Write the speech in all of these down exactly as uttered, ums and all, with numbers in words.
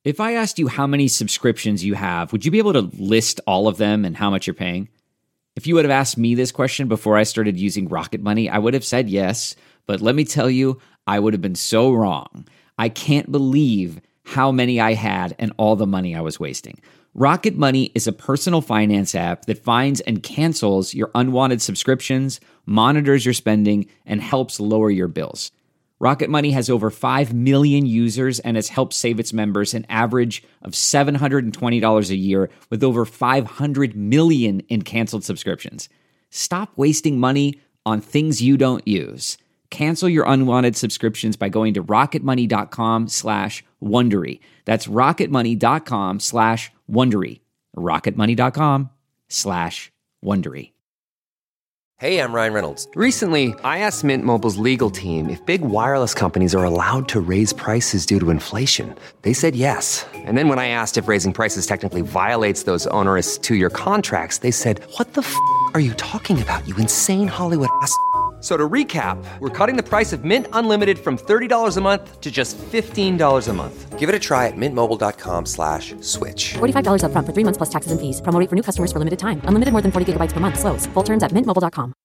If I asked you how many subscriptions you have, would you be able to list all of them and how much you're paying? If you would have asked me this question before I started using Rocket Money, I would have said yes, but let me tell you, I would have been so wrong. I can't believe how many I had and all the money I was wasting. Rocket Money is a personal finance app that finds and cancels your unwanted subscriptions, monitors your spending, and helps lower your bills. Rocket Money has over five million users and has helped save its members an average of seven hundred twenty dollars a year with over five hundred million in canceled subscriptions. Stop wasting money on things you don't use. Cancel your unwanted subscriptions by going to rocketmoney.com slash Wondery. That's rocketmoney.com slash Wondery. rocketmoney.com slash Wondery. Hey, I'm Ryan Reynolds. Recently, I asked Mint Mobile's legal team if big wireless companies are allowed to raise prices due to inflation. They said yes. And then when I asked if raising prices technically violates those onerous two-year contracts, they said, what the f*** are you talking about, you insane Hollywood ass f- So to recap, we're cutting the price of Mint Unlimited from thirty dollars a month to just fifteen dollars a month. Give it a try at mintmobile.com slash switch. forty-five dollars up front for three months plus taxes and fees. Promo rate for new customers for limited time. Unlimited more than forty gigabytes per month. Slows full terms at mint mobile dot com.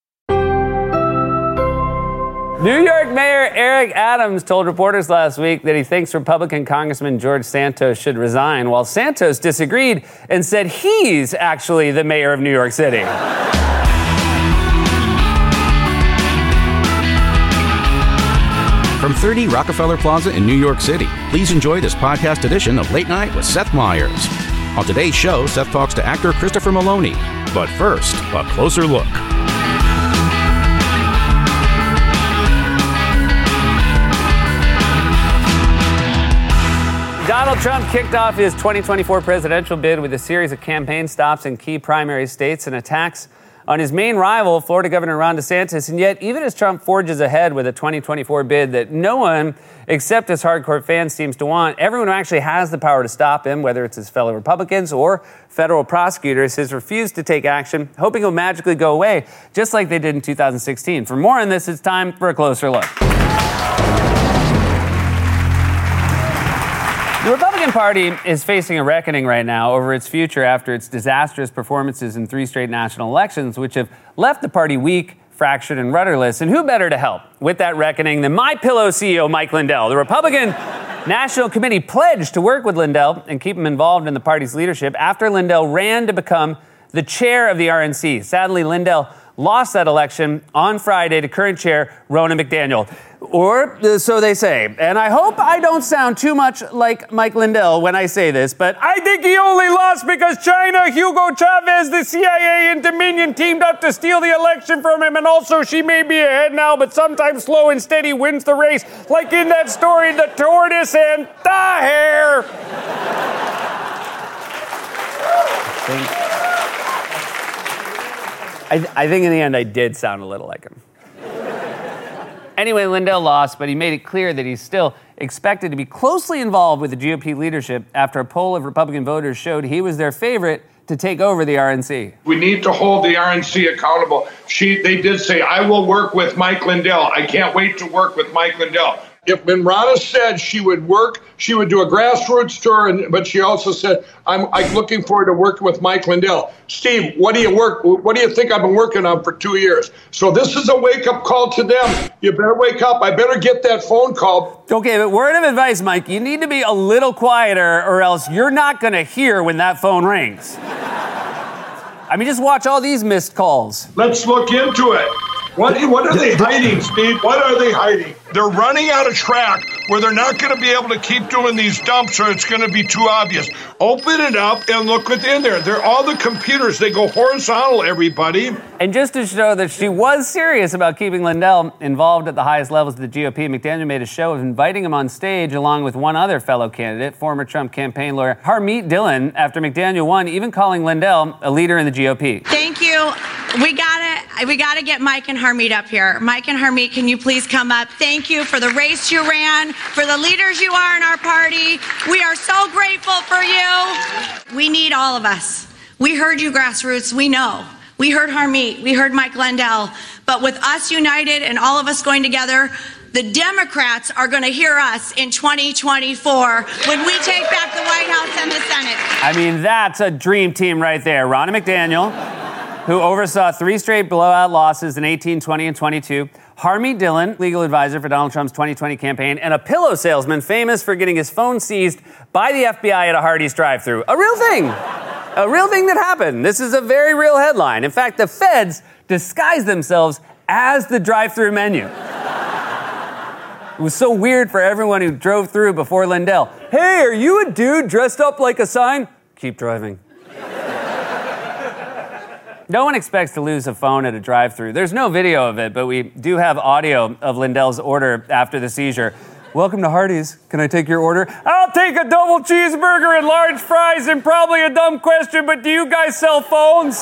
New York Mayor Eric Adams told reporters last week that he thinks Republican Congressman George Santos should resign, while Santos disagreed and said he's actually the mayor of New York City. From thirty Rockefeller Plaza in New York City, please enjoy this podcast edition of Late Night with Seth Meyers. On today's show, Seth talks to actor Christopher Maloney. But first, a closer look. Donald Trump kicked off his twenty twenty-four presidential bid with a series of campaign stops in key primary states and attacks on his main rival, Florida Governor Ron DeSantis. And yet, even as Trump forges ahead with a twenty twenty-four bid that no one except his hardcore fans seems to want, everyone who actually has the power to stop him, whether it's his fellow Republicans or federal prosecutors, has refused to take action, hoping he'll magically go away, just like they did in two thousand sixteen. For more on this, it's time for a closer look. The Republican Party is facing a reckoning right now over its future after its disastrous performances in three straight national elections, which have left the party weak, fractured, and rudderless. And who better to help with that reckoning than MyPillow C E O Mike Lindell? The Republican National Committee pledged to work with Lindell and keep him involved in the party's leadership after Lindell ran to become the chair of the R N C. Sadly, Lindell lost that election on Friday to current chair Ronna McDaniel. Or uh, so they say. And I hope I don't sound too much like Mike Lindell when I say this, but I think he only lost because China, Hugo Chavez, the C I A, and Dominion teamed up to steal the election from him. And also, she may be ahead now, but sometimes slow and steady wins the race. Like in that story, The Tortoise and the Hare. I think, I, th- I think in the end, I did sound a little like him. Anyway, Lindell lost, but he made it clear that he's still expected to be closely involved with the G O P leadership after a poll of Republican voters showed he was their favorite to take over the R N C. We need to hold the R N C accountable. She, they did say, I will work with Mike Lindell. I can't wait to work with Mike Lindell. If Ronna said she would work, she would do a grassroots tour, and, but she also said, I'm, I'm looking forward to working with Mike Lindell. Steve, what do you work? What do you think I've been working on for two years? So this is a wake-up call to them. You better wake up. I better get that phone call. Okay, but word of advice, Mike, you need to be a little quieter or else you're not going to hear when that phone rings. I mean, just watch all these missed calls. Let's look into it. What, what are they hiding, Steve? What are they hiding? They're running out of track where they're not going to be able to keep doing these dumps or it's going to be too obvious. Open it up and look within there. They're all the computers. They go horizontal, everybody. And just to show that she was serious about keeping Lindell involved at the highest levels of the G O P, McDaniel made a show of inviting him on stage along with one other fellow candidate, former Trump campaign lawyer Harmeet Dillon, after McDaniel won, even calling Lindell a leader in the G O P. Thank you. We gotta, we gotta get Mike and Harmeet up here. Mike and Harmeet, can you please come up? Thank you for the race you ran, for the leaders you are in our party. We are so grateful for you. We need all of us. We heard you, grassroots. We know. We heard Harmeet. We heard Mike Lindell. But with us united and all of us going together, the Democrats are going to hear us in twenty twenty-four when we take back the White and the Senate. I mean, that's a dream team right there. Ronna McDaniel, who oversaw three straight blowout losses in eighteen, twenty, and twenty-two. Harmeet Dillon, legal advisor for Donald Trump's twenty twenty campaign, and a pillow salesman famous for getting his phone seized by the F B I at a Hardee's drive-thru. A real thing. A real thing that happened. This is a very real headline. In fact, the feds disguised themselves as the drive-thru menu. It was so weird for everyone who drove through before Lindell. Hey, are you a dude dressed up like a sign? Keep driving. No one expects to lose a phone at a drive-thru. There's no video of it, but we do have audio of Lindell's order after the seizure. Welcome to Hardee's. Can I take your order? I'll take a double cheeseburger and large fries and probably a dumb question, but do you guys sell phones?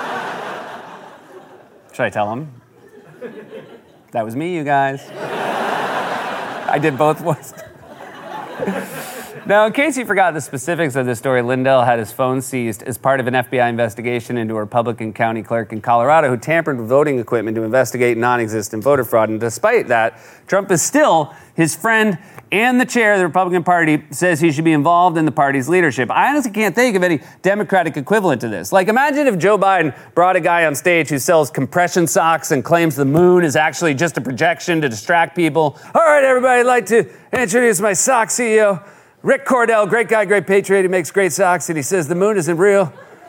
Should I tell him? That was me, you guys. I did both voices. Now, in case you forgot the specifics of this story, Lindell had his phone seized as part of an F B I investigation into a Republican county clerk in Colorado who tampered with voting equipment to investigate non-existent voter fraud. And despite that, Trump is still his friend and the chair of the Republican Party says he should be involved in the party's leadership. I honestly can't think of any Democratic equivalent to this. Like, imagine if Joe Biden brought a guy on stage who sells compression socks and claims the moon is actually just a projection to distract people. All right, everybody, I'd like to introduce my sock C E O. Rick Cordell, great guy, great patriot. He makes great socks, and he says the moon isn't real.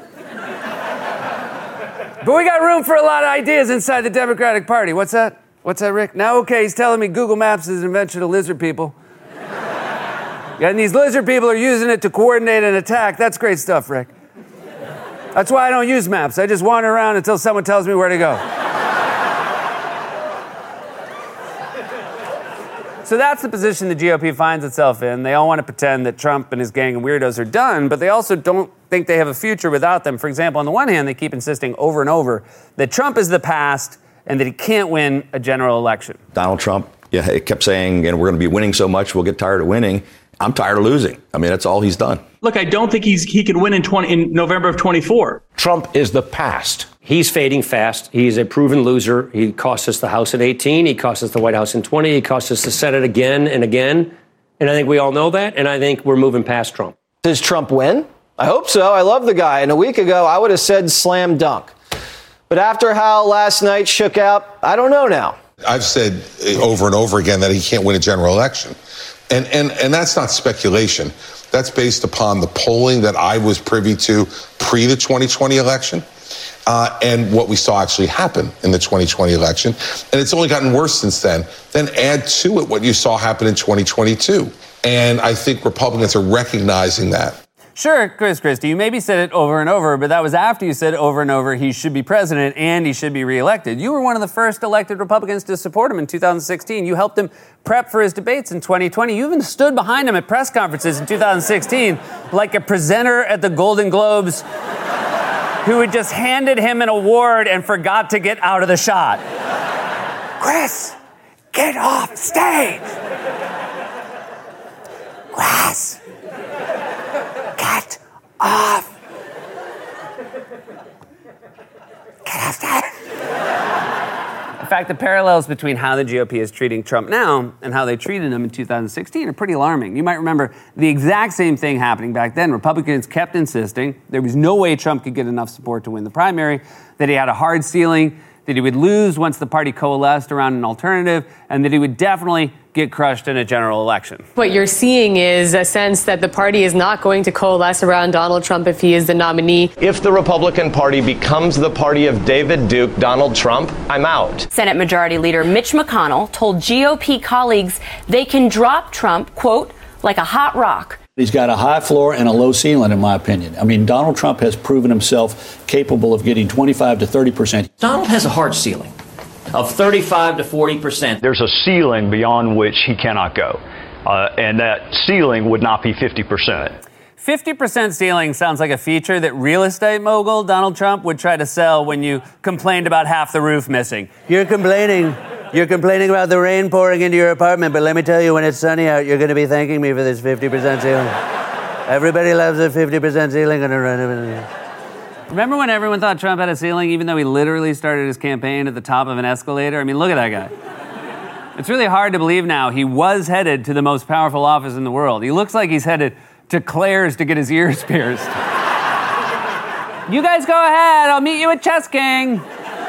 But we got room for a lot of ideas inside the Democratic Party. What's that? What's that, Rick? Now, okay, he's telling me Google Maps is an invention of lizard people. Yeah, and these lizard people are using it to coordinate an attack. That's great stuff, Rick. That's why I don't use maps. I just wander around until someone tells me where to go. So that's the position the G O P finds itself in. They all want to pretend that Trump and his gang of weirdos are done, but they also don't think they have a future without them. For example, on the one hand, they keep insisting over and over that Trump is the past and that he can't win a general election. Donald Trump, yeah, he kept saying, and we're going to be winning so much, we'll get tired of winning. I'm tired of losing. I mean, that's all he's done. Look, I don't think he's he can win in twenty in November of twenty-four. Trump is the past. He's fading fast. He's a proven loser. He cost us the House in eighteen. He cost us the White House in twenty. He cost us the Senate again and again. And I think we all know that. And I think we're moving past Trump. Does Trump win? I hope so. I love the guy. And a week ago, I would have said slam dunk. But after how last night shook out, I don't know now. I've said over and over again that he can't win a general election. And, and, and that's not speculation. That's based upon the polling that I was privy to pre the twenty twenty election. Uh, and what we saw actually happen in the twenty twenty election. And it's only gotten worse since then. Then add to it what you saw happen in twenty twenty-two. And I think Republicans are recognizing that. Sure, Chris Christie, you maybe said it over and over, but that was after you said over and over he should be president and he should be reelected. You were one of the first elected Republicans to support him in two thousand sixteen. You helped him prep for his debates in twenty twenty. You even stood behind him at press conferences in two thousand sixteen like a presenter at the Golden Globes who had just handed him an award and forgot to get out of the shot. Chris, get off stage. Chris, get off. Get off stage. In fact, the parallels between how the G O P is treating Trump now and how they treated him in two thousand sixteen are pretty alarming. You might remember the exact same thing happening back then. Republicans kept insisting there was no way Trump could get enough support to win the primary, that he had a hard ceiling, that he would lose once the party coalesced around an alternative, and that he would definitely get crushed in a general election. What you're seeing is a sense that the party is not going to coalesce around Donald Trump if he is the nominee. If the Republican Party becomes the party of David Duke, Donald Trump, I'm out. Senate Majority Leader Mitch McConnell told G O P colleagues they can drop Trump, quote, like a hot rock. He's got a high floor and a low ceiling, in my opinion. I mean, Donald Trump has proven himself capable of getting twenty-five to thirty percent. Donald has a hard ceiling of thirty-five to forty percent. There's a ceiling beyond which he cannot go, uh, and that ceiling would not be fifty percent. fifty percent ceiling sounds like a feature that real estate mogul Donald Trump would try to sell when you complained about half the roof missing. You're complaining. You're complaining about the rain pouring into your apartment, but let me tell you, when it's sunny out, you're going to be thanking me for this fifty percent ceiling. Everybody loves a fifty percent ceiling on a run. Remember when everyone thought Trump had a ceiling, even though he literally started his campaign at the top of an escalator? I mean, look at that guy. It's really hard to believe now he was headed to the most powerful office in the world. He looks like he's headed declares to get his ears pierced. You guys go ahead. I'll meet you at Chess King.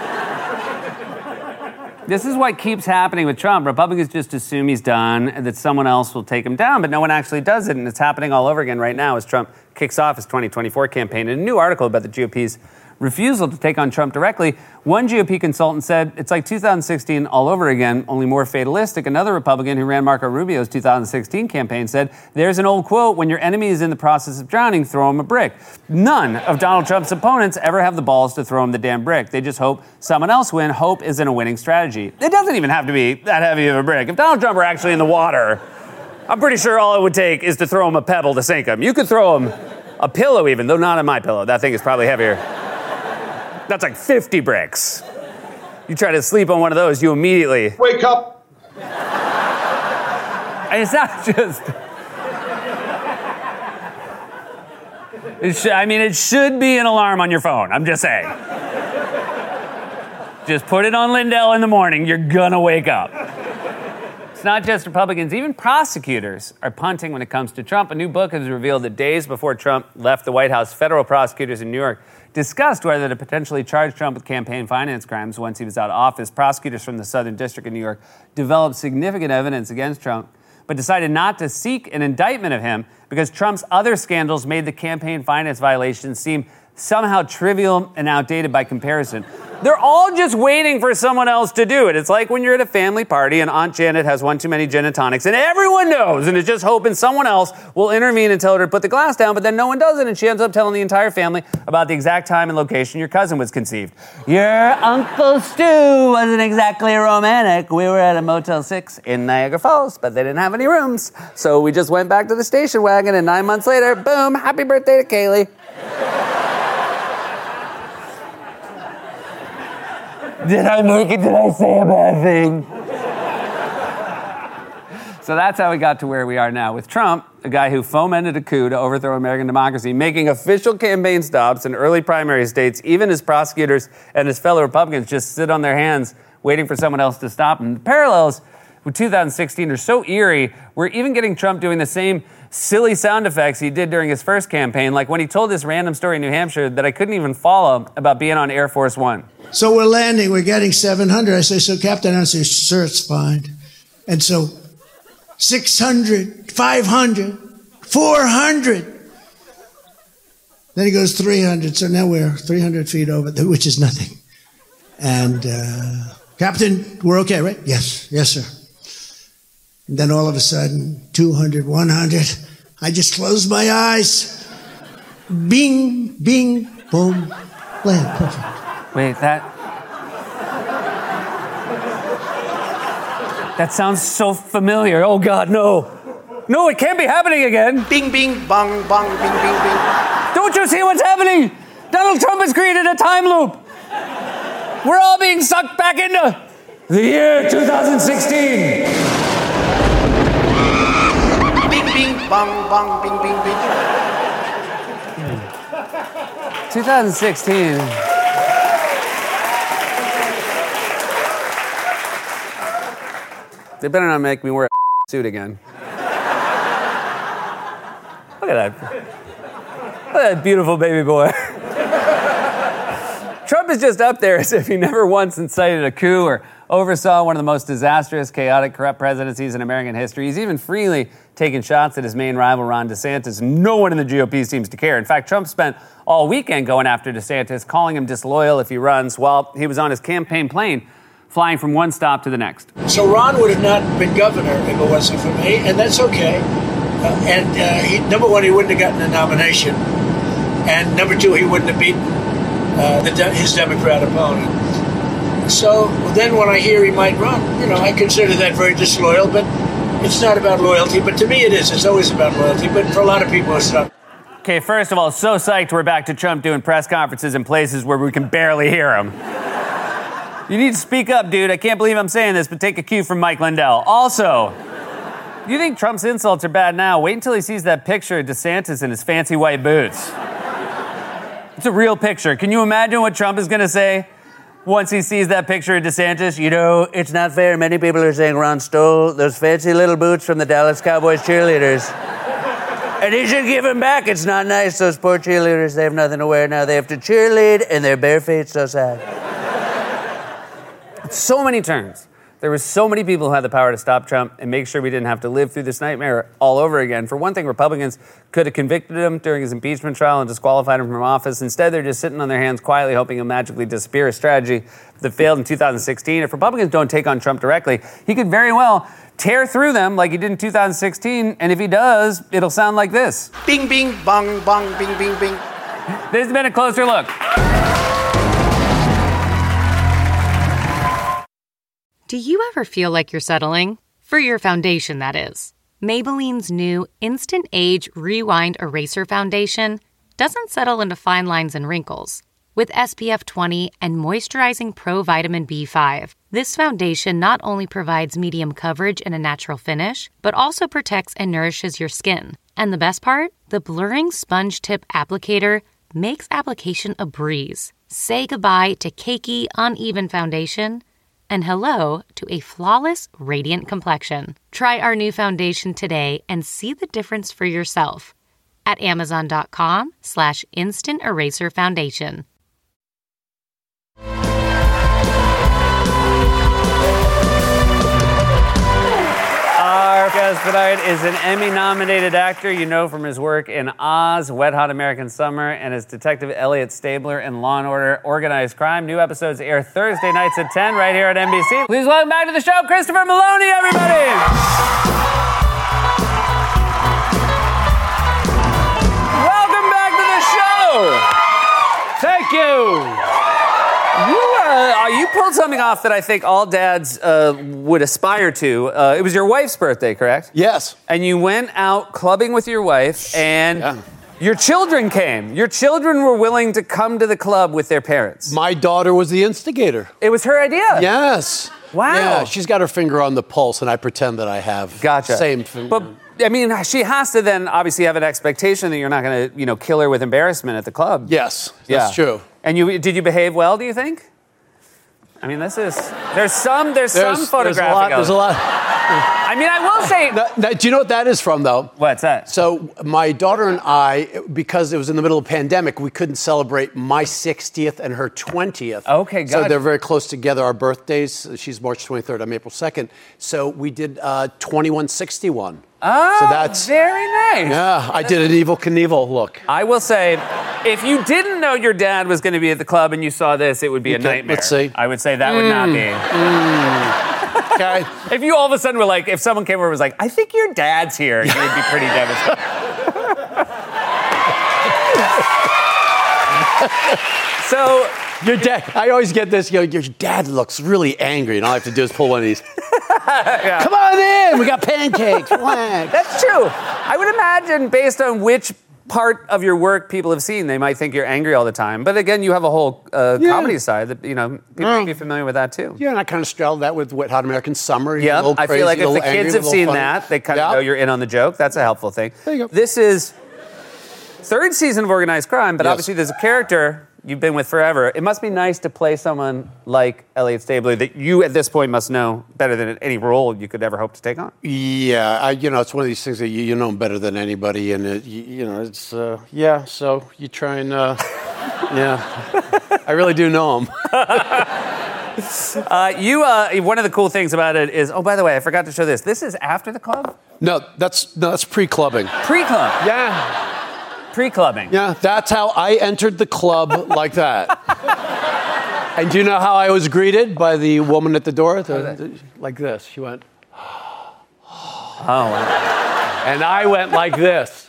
This is what keeps happening with Trump. Republicans just assume he's done and that someone else will take him down, but no one actually does it, and it's happening all over again right now as Trump kicks off his twenty twenty-four campaign. In a new article about the G O P's refusal to take on Trump directly, one G O P consultant said it's like two thousand sixteen all over again, only more fatalistic. Another Republican who ran Marco Rubio's two thousand sixteen campaign said, there's an old quote, when your enemy is in the process of drowning, throw him a brick. None of Donald Trump's opponents ever have the balls to throw him the damn brick. They just hope someone else win. Hope isn't a winning strategy. It doesn't even have to be that heavy of a brick. If Donald Trump were actually in the water, I'm pretty sure all it would take is to throw him a pebble to sink him. You could throw him a pillow even, though not on my pillow. That thing is probably heavier. That's like fifty bricks. You try to sleep on one of those, you immediately wake up. And it's not just. It sh- I mean, it should be an alarm on your phone. I'm just saying. Just put it on Lindell in the morning. You're gonna wake up. It's not just Republicans. Even prosecutors are punting when it comes to Trump. A new book has revealed that days before Trump left the White House, federal prosecutors in New York discussed whether to potentially charge Trump with campaign finance crimes once he was out of office. Prosecutors from the Southern District of New York developed significant evidence against Trump, but decided not to seek an indictment of him because Trump's other scandals made the campaign finance violations seem somehow trivial and outdated by comparison. They're all just waiting for someone else to do it. It's like when you're at a family party and Aunt Janet has one too many gin and tonics and everyone knows and is just hoping someone else will intervene and tell her to put the glass down, but then no one does it and she ends up telling the entire family about the exact time and location your cousin was conceived. Your Uncle Stu wasn't exactly romantic. We were at a Motel six in Niagara Falls, but they didn't have any rooms. So we just went back to the station wagon and nine months later, boom, happy birthday to Kaylee. Did I make it? Did I say a bad thing? So that's how we got to where we are now with Trump, a guy who fomented a coup to overthrow American democracy, making official campaign stops in early primary states, even as prosecutors and his fellow Republicans just sit on their hands waiting for someone else to stop him. The parallels with two thousand sixteen are so eerie, we're even getting Trump doing the same silly sound effects he did during his first campaign, like when he told this random story in New Hampshire that I couldn't even follow about being on Air Force One. So we're landing, we're getting seven hundred. I say, so Captain, I say, sir, it's fine. And so six hundred, five hundred, four hundred. Then he goes three hundred. So now we're three hundred feet over, which is nothing. And, uh, Captain, we're okay, right? Yes, yes, sir. And then all of a sudden, two hundred, one hundred. I just closed my eyes. Bing, bing, boom, land, perfect. Wait, that... That sounds so familiar. Oh, God, no. No, it can't be happening again. Bing, bing, bong, bong, bing, bing, bing. Don't you see what's happening? Donald Trump has created a time loop. We're all being sucked back into the year two thousand sixteen. Bing, bing, bong, bong, bing, bing, bing. twenty sixteen. They better not make me wear a suit again. Look at that. Look at that beautiful baby boy. Trump is just up there as if he never once incited a coup or oversaw one of the most disastrous, chaotic, corrupt presidencies in American history. He's even freely taken shots at his main rival, Ron DeSantis. No one in the G O P seems to care. In fact, Trump spent all weekend going after DeSantis, calling him disloyal if he runs, while he was on his campaign plane, flying from one stop to the next. So Ron would have not been governor if it wasn't for me, and that's okay. Uh, and uh, he, number one, he wouldn't have gotten a nomination. And number two, he wouldn't have beaten uh, the, his Democrat opponent. So then when I hear he might run, you know, I consider that very disloyal, but it's not about loyalty. But to me it is. It's always about loyalty. But for a lot of people, it's not. Okay, first of all, so psyched we're back to Trump doing press conferences in places where we can barely hear him. You need to speak up, dude. I can't believe I'm saying this, but take a cue from Mike Lindell. Also, you think Trump's insults are bad now? Wait until he sees that picture of DeSantis in his fancy white boots. It's a real picture. Can you imagine what Trump is going to say once he sees that picture of DeSantis? You know, it's not fair. Many people are saying Ron stole those fancy little boots from the Dallas Cowboys cheerleaders. And he should give him back. It's not nice. Those poor cheerleaders, they have nothing to wear now. They have to cheerlead, and their bare feet so sad. So many turns. There were so many people who had the power to stop Trump and make sure we didn't have to live through this nightmare all over again. For one thing, Republicans could have convicted him during his impeachment trial and disqualified him from office. Instead, they're just sitting on their hands quietly hoping he'll magically disappear, a strategy that failed in two thousand sixteen. If Republicans don't take on Trump directly, he could very well tear through them like he did in two thousand sixteen. And if he does, it'll sound like this. Bing, bing, bong, bong, bing, bing, bing. This has been a closer look. Do you ever feel like you're settling? For your foundation, that is. Maybelline's new Instant Age Rewind Eraser Foundation doesn't settle into fine lines and wrinkles. With S P F twenty and moisturizing Pro Vitamin B five, this foundation not only provides medium coverage and a natural finish, but also protects and nourishes your skin. And the best part? The blurring sponge tip applicator makes application a breeze. Say goodbye to cakey, uneven foundation and hello to a flawless, radiant complexion. Try our new foundation today and see the difference for yourself at amazon.com slash instant eraser foundation. Our guest tonight is an Emmy-nominated actor you know from his work in Oz, Wet Hot American Summer, and as Detective Elliot Stabler in Law and Order Organized Crime. New episodes air Thursday nights at ten right here at N B C. Please welcome back to the show, Christopher Maloney, everybody! Welcome back to the show! Thank you! You, uh, you pulled something off that I think all dads uh, would aspire to. Uh, it was your wife's birthday, correct? Yes. And you went out clubbing with your wife, and yeah. Your children came. Your children were willing to come to the club with their parents. My daughter was the instigator. It was her idea? Yes. Wow. Yeah, she's got her finger on the pulse, and I pretend that I have. Gotcha. Same finger. But, I mean, she has to then obviously have an expectation that you're not going to, you know, kill her with embarrassment at the club. Yes, that's yeah. true. And you did you behave well, do you think? I mean, this is... There's some There's, there's some photographic... There's a lot... There's a lot. I mean, I will say... That, that, do you know what that is from, though? What's that? So my daughter and I, because it was in the middle of a pandemic, we couldn't celebrate my sixtieth and her twentieth. Okay, So gotcha. they're very close together, our birthdays. She's March twenty-third, I'm April second. So we did uh, twenty-one sixty-one. Oh, so that's very nice. Yeah, I did an Evel Knievel look. I will say, if you didn't know your dad was going to be at the club and you saw this, it would be a Okay, nightmare. let's see. I would say that would not be. Mm. Okay. If you all of a sudden were like, if someone came over and was like, I think your dad's here, you would be pretty devastated. So, your dad, I always get this, you know, your dad looks really angry, and all I have to do is pull one of these. yeah. Come on in, we got pancakes. That's true. I would imagine, based on which part of your work people have seen, they might think you're angry all the time. But again, you have a whole uh, Yeah. comedy side that, you know, people Mm. would be familiar with that too. Yeah, and I kind of straddled that with Wet Hot American Summer. You're a Yeah, little I crazy, feel like a if the little angry, kids a have little seen funny. that, they kind of Yeah. know you're in on the joke. That's a helpful thing. There you go. This is third season of Organized Crime, but Yes. obviously there's a character you've been with forever. It must be nice to play someone like Elliot Stabler that you at this point must know better than any role you could ever hope to take on. Yeah, I, you know, it's one of these things that you, you know better than anybody, and it, you, you know, it's uh, yeah. So you try and uh, yeah, I really do know him. uh, you, uh, one of the cool things about it is, oh, by the way, I forgot to show this. This is after the club? No, that's no, that's pre-clubbing. Pre-club? Yeah. Pre-clubbing? Yeah, that's how I entered the club like that. And do you know how I was greeted by the woman at the door? The, the, like this. She went, oh, wow. And I went like this.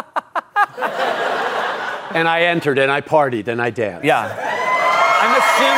And I entered, and I partied, and I danced. Yeah. I'm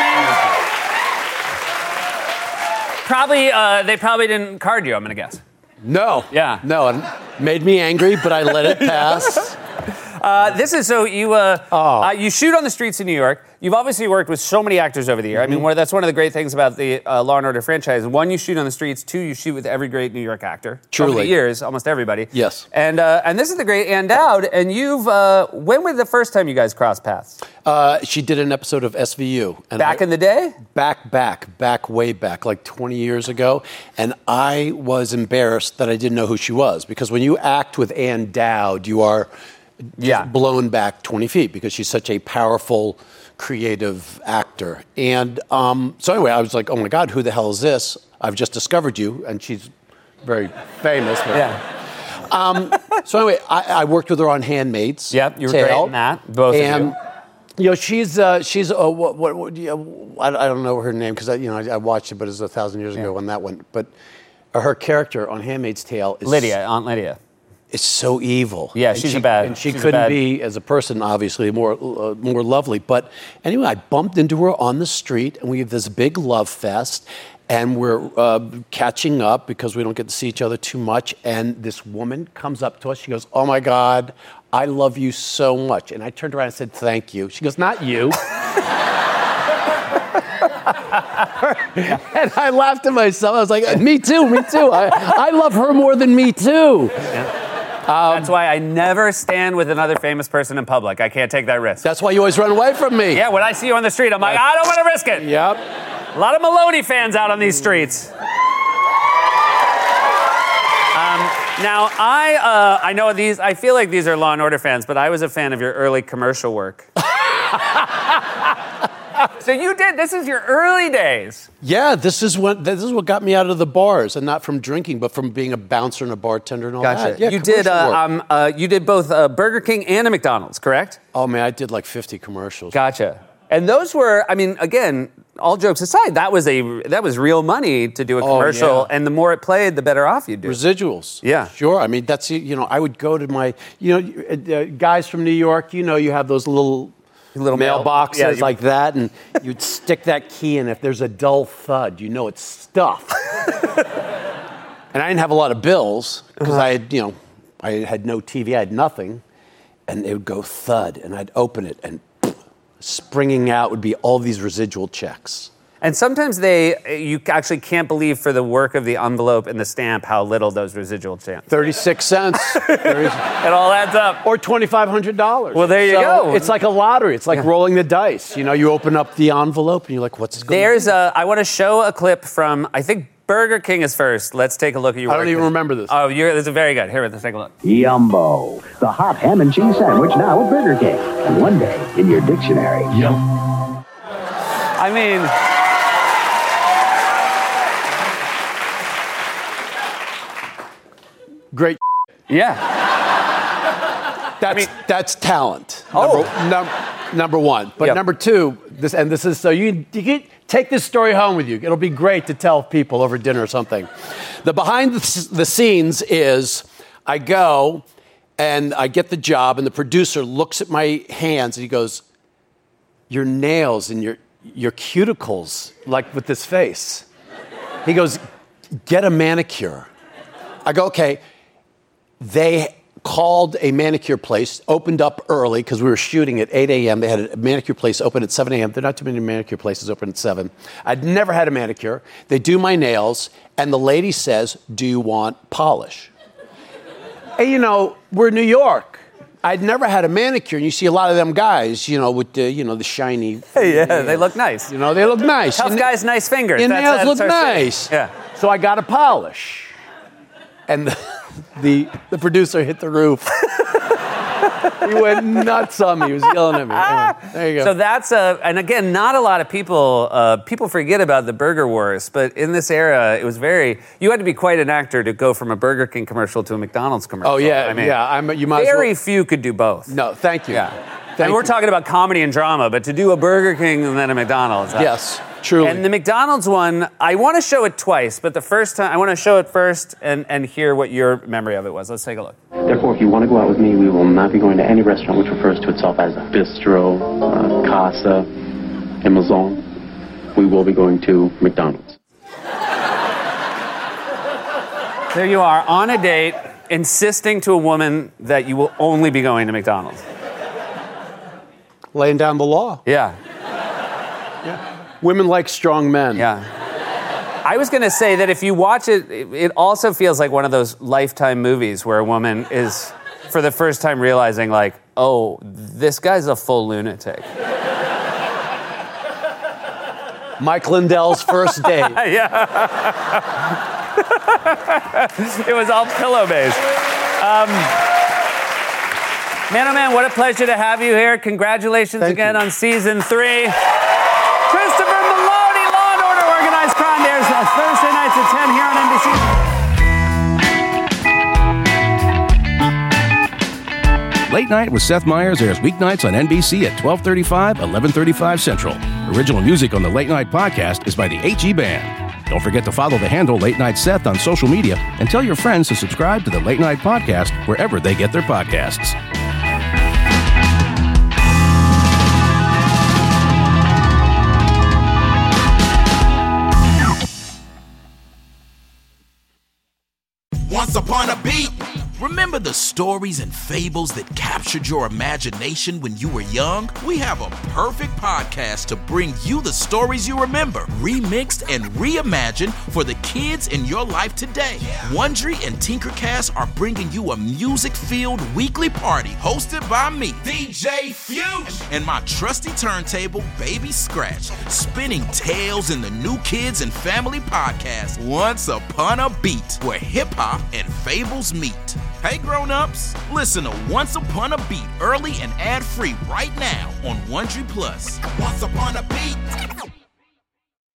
assuming... Probably, uh, they probably didn't card you, I'm going to guess. No. Yeah. No, it made me angry, but I let it pass. Uh, this is so you uh, oh. uh, you shoot on the streets of New York. You've obviously worked with so many actors over the year. Mm-hmm. I mean, one, that's one of the great things about the uh, Law and Order franchise. One, you shoot on the streets. Two, you shoot with every great New York actor. Truly. Over the years, almost everybody. Yes. And uh, and this is the great Ann Dowd. And you've uh, when was the first time you guys crossed paths? Uh, she did an episode of S V U. And back I, in the day? Back, back, back, way back, like twenty years ago. And I was embarrassed that I didn't know who she was. Because when you act with Ann Dowd, you are yeah. blown back twenty feet because she's such a powerful, creative actor. And um, so anyway, I was like, oh my God, who the hell is this? I've just discovered you. And she's very famous. But, yeah. Um, so anyway, I, I worked with her on Handmaid's Yep, you were Tale, great in that, both and, of you. You know, she's uh, she's uh, what what, what you know, I, I don't know her name because you know I, I watched it, but it was a thousand years ago yeah. when that went. But her character on Handmaid's Tale is Lydia, Aunt Lydia. Is so evil. Yeah, and she's she, a bad. And she she's couldn't bad. be as a person, obviously, more uh, more lovely. But anyway, I bumped into her on the street, and we have this big love fest. And we're uh, catching up because we don't get to see each other too much. And this woman comes up to us. She goes, oh, my God, I love you so much. And I turned around and said, thank you. She goes, not you. And I laughed at myself. I was like, me too, me too. I, I love her more than me too. Yeah. Um, that's why I never stand with another famous person in public. I can't take that risk. That's why you always run away from me. Yeah, when I see you on the street, I'm like, I don't want to risk it. Yep. A lot of Maloney fans out on these streets. Um, now, I uh, I know these, I feel like these are Law and Order fans, but I was a fan of your early commercial work. So you did, this is your early days. Yeah, this is what this is what got me out of the bars, and not from drinking, but from being a bouncer and a bartender and all gotcha. that. Yeah, you did uh, um, uh, you did both uh, Burger King and a McDonald's, correct? Oh, man, I did like fifty commercials. Gotcha. And those were, I mean, again, all jokes aside, that was a that was real money to do a commercial, oh, yeah. and the more it played, the better off you'd do. Residuals. Yeah. Sure. I mean, that's, you know, I would go to my, you know, uh, guys from New York, you know, you have those little, little mailboxes mail, yeah, like that, and you'd stick that key in. If there's a dull thud, you know it's stuff. And I didn't have a lot of bills because uh-huh. I had, you know, I had no T V, I had nothing, and it would go thud, and I'd open it, and springing out would be all these residual checks. And sometimes they, you actually can't believe for the work of the envelope and the stamp how little those residual stamps. thirty-six cents. It all adds up. Or twenty-five hundred dollars. Well, there you so go. It's like a lottery. It's like yeah. rolling the dice. You know, you open up the envelope and you're like, what's going on? There's a, I want to show a clip from, I think Burger King is first. Let's take a look at your I don't work. even remember this. Oh, you're, this is very good. Here, let's take a look. Yumbo, the hot ham and cheese sandwich now at Burger King. And one day in your dictionary. Yum. I mean... Great. Yeah. That's I mean, that's talent. Oh. Number, num, number one. But yep. number two, this and this is so you you can take this story home with you. It'll be great to tell people over dinner or something. The behind the, the scenes is I go and I get the job, and the producer looks at my hands and he goes, "Your nails and your your cuticles, like with this face." He goes, "Get a manicure." I go, "Okay." They called a manicure place, opened up early because we were shooting at eight a.m. They had a manicure place open at seven a.m. There are not too many manicure places open at seven. I'd never had a manicure. They do my nails, and the lady says, "Do you want polish?" And, you know, we're in New York. I'd never had a manicure, and you see a lot of them guys, you know, with the, you know, the shiny... Hey, yeah, nails. They look nice. You know, they look nice. Tough guys, nice fingers. Your that's, nails that's look nice. Yeah. So I got a polish. And the, the the producer hit the roof. He went nuts on me. He was yelling at me. Anyway, there you go. So that's a, and again, not a lot of people uh, people forget about the Burger Wars, but in this era, it was very. You had to be quite an actor to go from a Burger King commercial to a McDonald's commercial. Oh yeah, I mean, yeah. I'm. You might. Very as well. few could do both. No, thank you. Yeah. Thank and we're you. talking about comedy and drama, but to do a Burger King and then a McDonald's. Uh, yes, truly. And the McDonald's one, I want to show it twice, but the first time, I want to show it first and, and hear what your memory of it was. Let's take a look. Therefore, if you want to go out with me, we will not be going to any restaurant which refers to itself as a bistro, uh, casa, and maison. We will be going to McDonald's. There you are, on a date. insisting to a woman that you will only be going to McDonald's? Laying down the law. Yeah. Yeah. Women like strong men. Yeah. I was going to say that if you watch it, it also feels like one of those Lifetime movies where a woman is, for the first time, realizing, like, oh, this guy's a full lunatic. Mike Lindell's first date. Yeah. It was all pillow-based. Um, man, oh man, what a pleasure to have you here. Congratulations Thank again you. on season three. Christopher Maloney, Law and Order Organized Crime, airs uh, Thursday nights at ten here on N B C. Late Night with Seth Meyers airs weeknights on N B C at twelve thirty-five, eleven thirty-five Central. Original music on the Late Night podcast is by the H E Band. Don't forget to follow the handle Late Night Seth on social media and tell your friends to subscribe to the Late Night podcast wherever they get their podcasts. Once upon a beat. Remember the stories and fables that captured your imagination when you were young? We have a perfect podcast to bring you the stories you remember, remixed and reimagined for the kids in your life today. Yeah. Wondery and Tinkercast are bringing you a music-filled weekly party hosted by me, D J Fuge, and my trusty turntable, Baby Scratch, spinning tales in the new kids and family podcast, Once Upon a Beat, where hip-hop and fables meet. Hey grown-ups, listen to Once Upon a Beat early and ad-free right now on Wondery Plus. Once Upon a Beat.